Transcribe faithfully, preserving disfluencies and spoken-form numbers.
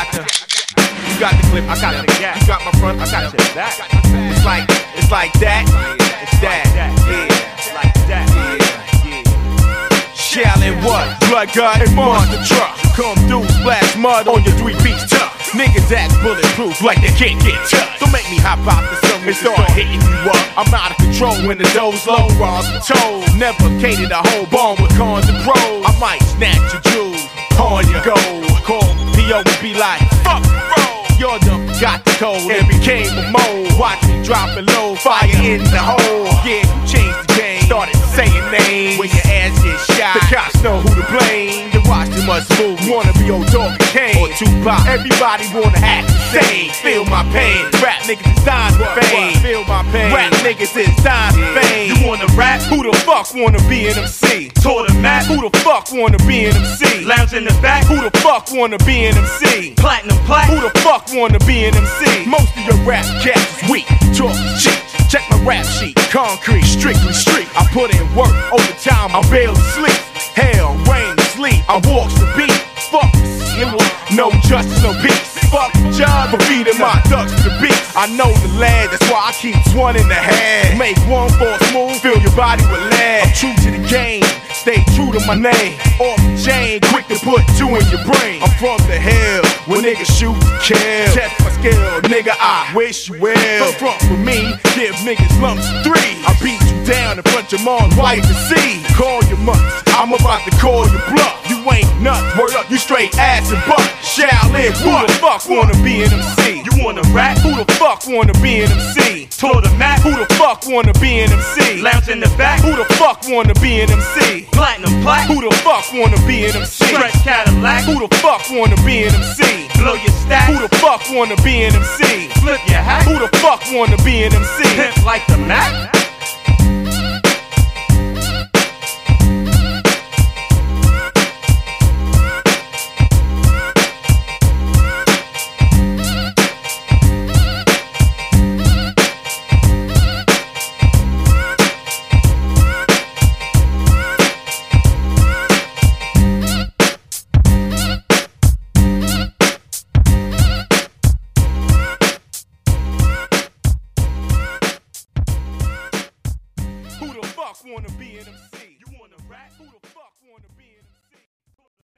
got the, you got the clip, I got the gap. You got my front, I got your back. It's like, it's like that, it's that, yeah, it's like that, yeah, yeah. Shallin' what? Blood God and monster truck. Come through, splash mud on your three-piece tuck. Niggas act bulletproof like they can't get touched. Don't make me hop out the sun and start hitting you up. I'm out of control when the door's low, raws and toes. Never catered a whole bomb with cons and pros. I might snatch your jewels, on your gold. Call P O and be like, fuck the road. Y'all done got the code and became a mole. Watch me dropping low, fire in the hole. Yeah, you changed the game, started saying names. When your ass gets shot, the cops know who to blame. They watch too much move, wanna be old dog and Kane or Tupac. Everybody wanna act the same. Feel my pain, rap niggas is dying for fame. Feel my pain, rap niggas is dying for fame. You wanna rap? Who the fuck wanna be an M C? Tour the map? Who the fuck wanna be an M C? Lounge in the back? Who the fuck wanna be an M C? Platinum plaque? Who the fuck wanna be an M C? Most of your rap cats is weak, talk cheap. Check my rap sheet, concrete, strictly street. I put in work, overtime, I barely sleep. Hell, rain, sleep, I walk the beat. Fuck the ceiling, no justice, no peace. Fuck the job for feeding my ducks to the beast. I know the lad, that's why I keep one in the head. Make one for a smooth, fill your body with lead. I'm true to the game, stay true to my name. Off the chain, quick to put two in your brain. I'm from the hell, where niggas shoot to kill. Test my skill, nigga, I wish you well. Come front with me, give niggas lumps of three. I beat you down in front of your mom's wife to see. Call your mutts, I'm about to call your bluff. You ain't nuts, word up, you straight ass and butt. Shaolin, who the fuck wanna be an M C? You wanna rap? Who the fuck wanna be an M C? Tour the map? Who the fuck wanna be an M C? Lounge in the back? Who the fuck wanna be an M C? Platinum plaque? Who the fuck wanna be an M C? Stretch Cadillac? Who the fuck wanna be an M C? Blow your stack? Who the fuck wanna be an M C? Flip your hat? Who the fuck wanna be an M C? Pimp like the Mac?